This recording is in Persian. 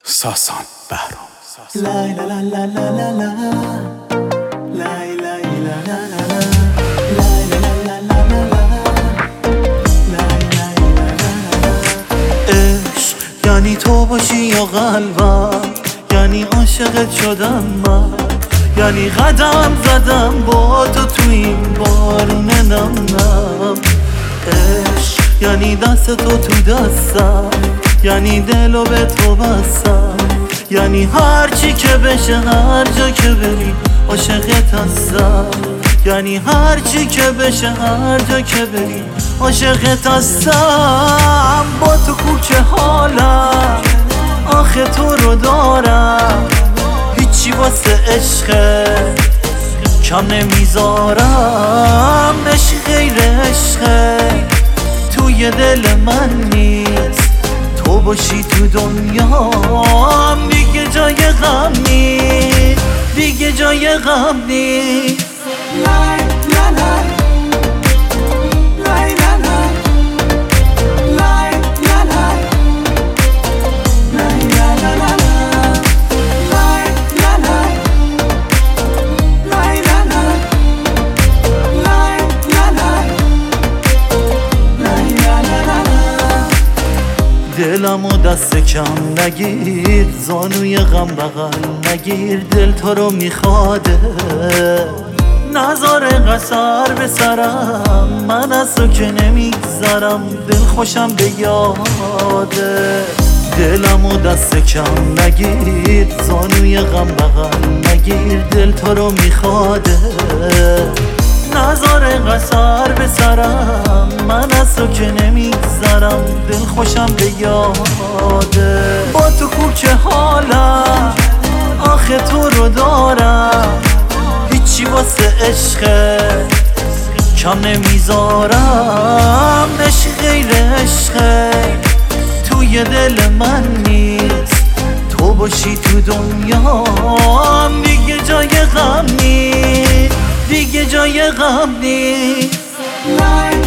ساسان بهرام. لا لا لا لا لا لا لا لا لا لا لا عشق یعنی تو باشی یا قلبم، یعنی عاشقت شدم من، یعنی قدم زدم با تو این بارون نم نم. عشق یعنی دست تو دستم، یعنی دلو به تو بستم، یعنی هرچی که بشه هر جا که بری عاشقت هستم، یعنی هرچی که بشه هر جا که بری عاشقت هستم. با تو کوچه حالم آخه تو رو دارم، هیچی واسه عشقت کم نمیذارم. عشق غیر عشقه توی دل من نیست، تو باشی تو دنیام دیگه جای غم نیست، دیگه جای غم نیست. لای لا لای لای لا لای لای لا لای لای لا لا لا لای لا لای لای لا لای لای لا لای لای لا لا لا. دلمو دست کم نگیر، زانوی غم بغل نگیر، دل تو رو میخواده نذار قصر به سرم، من از تو که نمیگذرم، دل خوشم به یاده. دلمو دست کم نگیر، زانوی غم بغل نگیر، دل تو رو میخواده نذار قصر به سرم، من از تو که نمیگذرم، دل خوشم به یاده. با تو کوچه حالم آخه تو رو دارم، هیچی واسه عشقت کم نمیذارم. عشق غیر عشقه توی دل من نیست، تو باشی تو دنیام دیگه جای غم نیست، دیگه جای غم نیست.